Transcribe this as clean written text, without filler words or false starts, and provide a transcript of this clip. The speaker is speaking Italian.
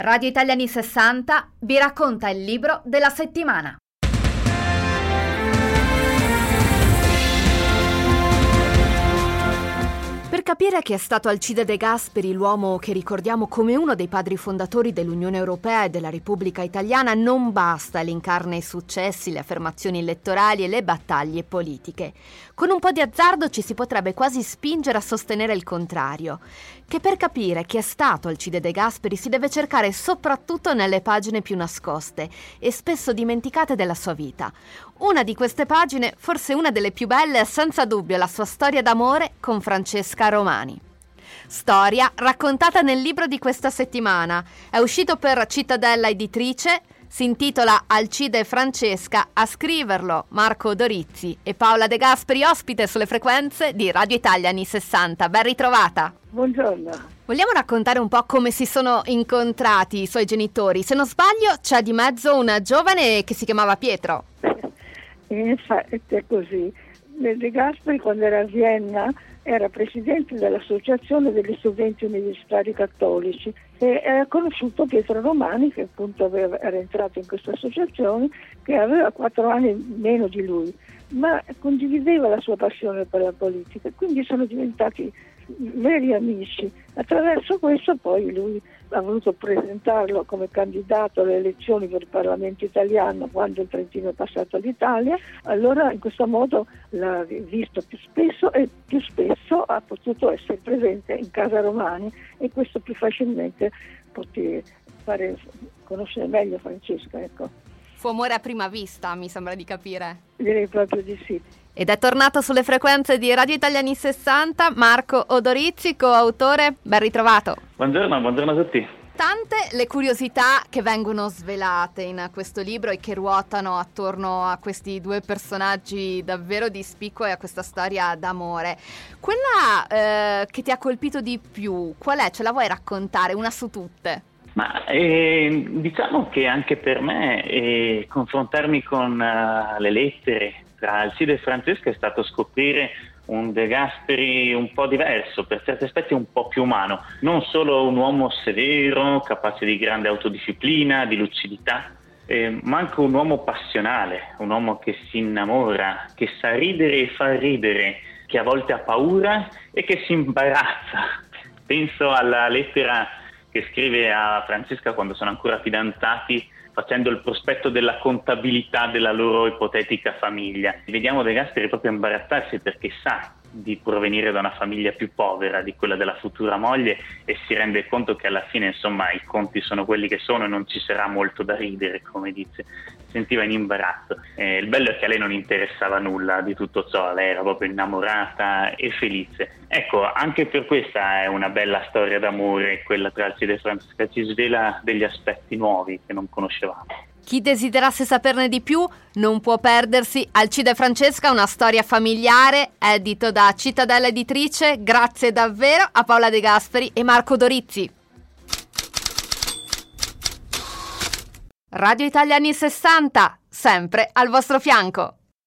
Radio Italia anni 60 vi racconta il libro della settimana. Per capire chi è stato Alcide De Gasperi, l'uomo che ricordiamo come uno dei padri fondatori dell'Unione Europea e della Repubblica Italiana, non basta elencarne i successi, le affermazioni elettorali e le battaglie politiche. Con un po' di azzardo ci si potrebbe quasi spingere a sostenere il contrario, che per capire chi è stato Alcide De Gasperi si deve cercare soprattutto nelle pagine più nascoste e spesso dimenticate della sua vita. Una di queste pagine, forse una delle più belle, è senza dubbio la sua storia d'amore con Francesca Romani. Storia raccontata nel libro di questa settimana. È uscito per Cittadella Editrice, si intitola Alcide e Francesca, a scriverlo Marco Dorizzi e Paola De Gasperi, ospite sulle frequenze di Radio Italia anni 60. Ben ritrovata. Buongiorno. Vogliamo raccontare un po' come si sono incontrati i suoi genitori? Se non sbaglio c'è di mezzo una giovane che si chiamava Pietro. Infatti è così. De Gasperi, quando era a Vienna, era presidente dell'Associazione degli Studenti Universitari Cattolici e ha conosciuto Pietro Romani, che appunto era entrato in questa associazione, che aveva 4 anni meno di lui, ma condivideva la sua passione per la politica, quindi sono diventati veri amici. Attraverso questo poi lui ha voluto presentarlo come candidato alle elezioni per il Parlamento italiano quando il Trentino è passato all'Italia. Allora in questo modo l'ha visto più spesso e più spesso ha potuto essere presente in casa Romani, e questo più facilmente poté fare conoscere meglio Francesca, ecco. Fu amore a prima vista, mi sembra di capire. Direi proprio di sì. Ed è tornato sulle frequenze di Radio Italia anni 60 Marco Odorizzi, coautore. Ben ritrovato. Buongiorno a tutti. Tante le curiosità che vengono svelate in questo libro e che ruotano attorno a questi due personaggi davvero di spicco e a questa storia d'amore. Quella che ti ha colpito di più, qual è? Ce la vuoi raccontare? Una su tutte. Ma diciamo che anche per me confrontarmi con le lettere tra Alcide e Francesca è stato scoprire un De Gasperi un po' diverso, per certi aspetti un po' più umano, non solo un uomo severo, capace di grande autodisciplina, di lucidità, ma anche un uomo passionale, un uomo che si innamora, che sa ridere e fa ridere, che a volte ha paura e che si imbarazza. Penso alla lettera che scrive a Francesca quando sono ancora fidanzati, facendo il prospetto della contabilità della loro ipotetica famiglia. Vediamo De Gasperi proprio imbarazzarsi perché sa di provenire da una famiglia più povera di quella della futura moglie e si rende conto che alla fine, insomma, i conti sono quelli che sono e non ci sarà molto da ridere, come dice. Sentiva in imbarazzo. Il bello è che a lei non interessava nulla di tutto ciò, lei era proprio innamorata e felice. Ecco, anche per questa è una bella storia d'amore, quella tra Alcide e Francesca, ci svela degli aspetti nuovi che non conoscevamo. Chi desiderasse saperne di più non può perdersi Alcide e Francesca, una storia familiare, edito da Cittadella Editrice. Grazie davvero a Paola De Gasperi e Marco Dorizzi. Radio Italia anni 60, sempre al vostro fianco.